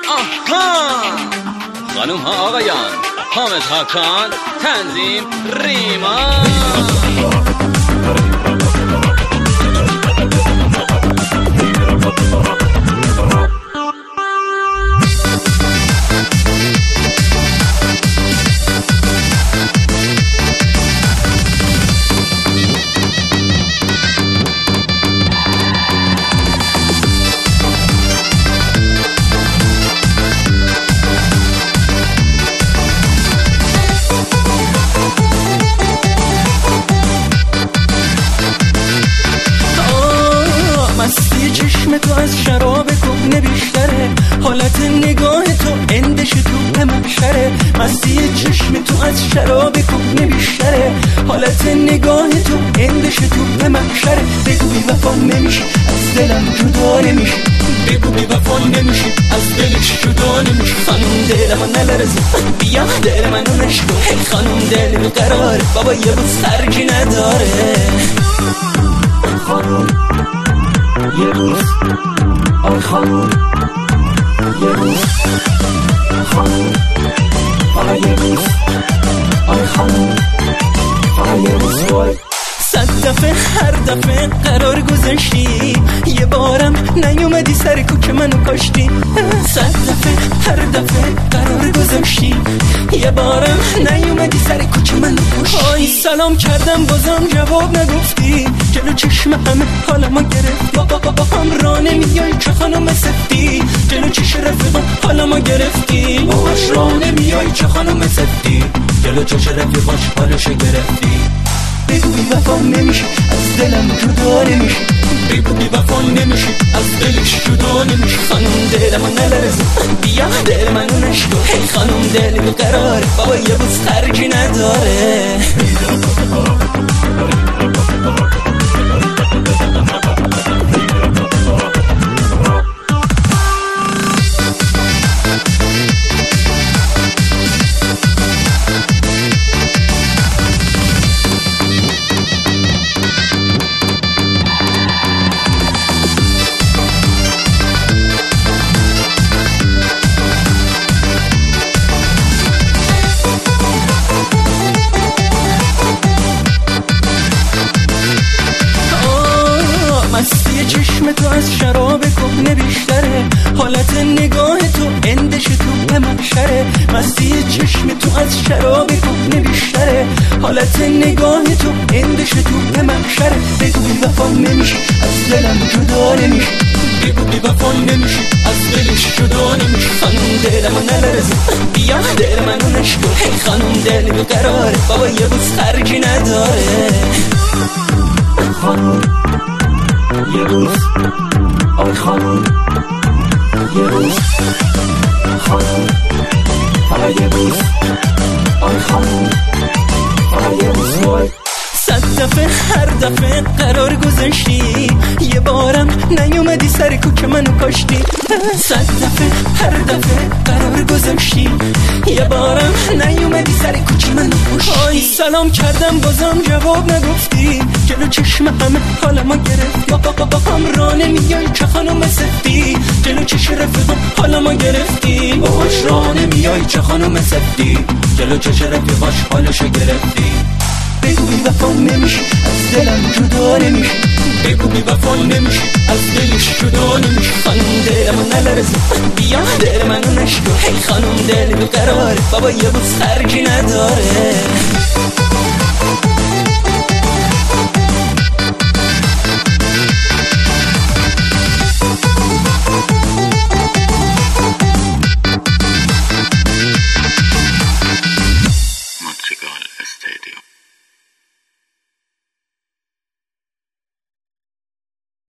آها خانوم ها آقایان، حامد هاکان، تنظیم ریما. چشم تو از شراب کهنه بیشتره، حالت نگاه تو اندش تو محشره. مستی چشم تو از شراب کهنه بیشتره، حالت نگاه تو اندش تو محشره. بگو بی وفا نمیشی از دلم جدا نمیشی، بگو بی وفا نمیشی از دلش جدا نمیشی. خانم دل من نلرزه، بیا دل منو نشکن. خانم دل بیقرار بابا یه روز خرجی نداره. خانم یه روز، آی خانوم یه روز، خانوم فقط یه روز، آی خانوم فقط یه روز. وای صد دفعه هر دفعه قرار گذاشتی، یه بارم نیومدی سر کوک منو کاشتی. صد دفعه هر دفعه قرار گذاشتی، یه بارم نیومدی سر کوک منو کاشتی. آی سلام کردم بازم جواب نگفتی، جلو چشم همه حالمو گرفتی. با هم راه نمیای چه خانم سفتی، جلو چشم رفیقم حالمو گرفتی. باهاش راه نمیای چه خانم سفتی، جلو چشم رفیقاش حالشو گرفتی. بگو بی وفا نمیشی از دلم جدا نمیشی، بگو بی وفا نمیشی از دلش جدا نمیشی. خانم دل من نلرزه، بیا دل منو نشکن. خانم دل بیقرار بابا یه روز خرجی نداره. مستی چشم تو از شراب کهنه بیشتره، حالت نگاه تو اندش تو محشره. مستی چشم تو از شراب کهنه بیشتره، حالت نگاه تو اندش تو محشره. بگو بی وفا نمیشی از دلم جدا نمیشی، بگو بی وفا نمیشی از دلش جدا نمیشی. خانم دل من نلرزه، بیا دل منو نشکن. خانم دل بیقرار بابا یه روز خرجی نداره. خانم یه روز، آی خانوم یه روز، خانوم فقط یه روز، آی خانوم فقط یه روز. وای صد دفعه هر دفعه قرار گذاشتی، یه بارم نیومدی سر کوک منو کاشتی. صد دفعه هر دفعه قرار گذاشتی، یه بارم نیومدی سر کوک منو کاشتی. آی سلام کردم بازم جواب نگفتی، جلو چشم همه حالمو گرفتی. با هم راه نمیای چه خانم سفتی، جلو چشم رفیقم حالمو گرفتی. باهاش راه نمیای چه خانم سفتی، جلو چشم رفیقاش حالشو گرفتی. بگو بی وفا نمیشی از دلم جدا نمیشی، بگو بی وفا نمیشی از دلش جدا نمیشی. خانم دل من نلرزه، بیا دل منو نشکن. خانم دل بیقرار بابا یه روز خرجی نداره.